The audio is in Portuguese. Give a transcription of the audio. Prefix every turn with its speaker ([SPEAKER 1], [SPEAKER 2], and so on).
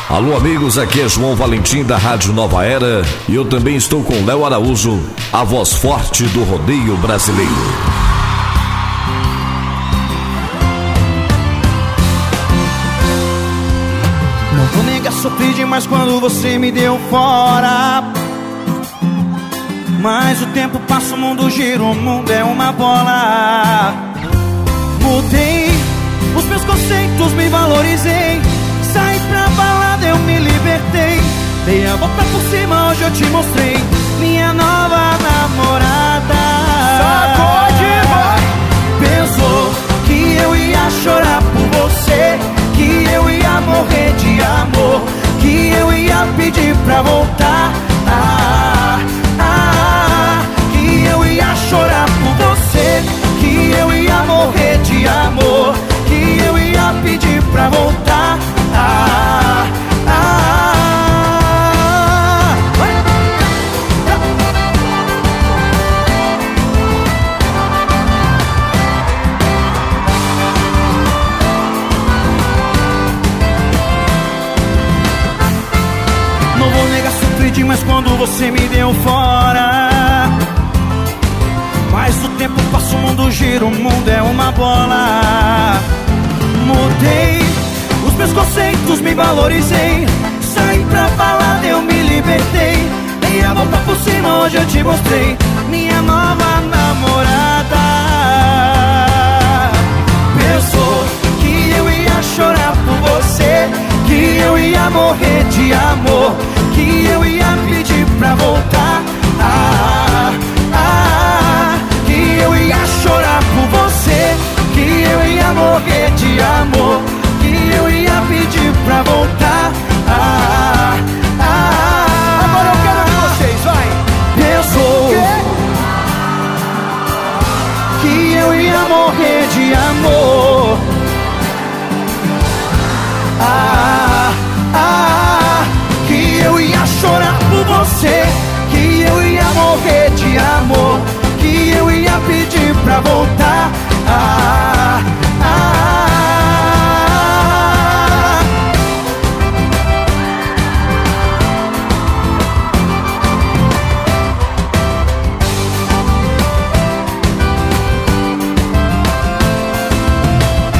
[SPEAKER 1] Alô amigos, aqui é João Valentim da Rádio Nova Era e eu também estou com Léo Araújo, a voz forte do rodeio brasileiro.
[SPEAKER 2] Não vou negar, sofri demais quando você me deu fora. Mas o tempo passa, o mundo gira, o mundo é uma bola. Mudei os meus conceitos, me valorizei. Saí pra balada, eu me libertei. Dei a volta por cima, hoje eu te mostrei minha nova namorada.
[SPEAKER 3] Sacode, vai!
[SPEAKER 2] Pensou que eu ia chorar por você, que eu ia morrer de amor, que eu ia pedir pra voltar. Que eu ia chorar por você, que eu ia morrer de amor, que eu ia pedir pra voltar. Não vou negar, sofri demais quando você me deu fora. Mas o tempo passa, o mundo gira, o mundo é uma bola. Mudei os meus conceitos, me valorizei. Saí pra balada, eu me libertei. Dei a volta por cima, hoje eu te mostrei minha nova namorada. Pensou que eu ia chorar por você, que eu ia morrer de amor, que eu ia pedir pra voltar. Que eu ia chorar por você, que eu ia morrer de amor, que eu ia pedir pra voltar.
[SPEAKER 3] Agora eu quero ver vocês, vai!
[SPEAKER 2] Pensou que eu ia morrer de amor,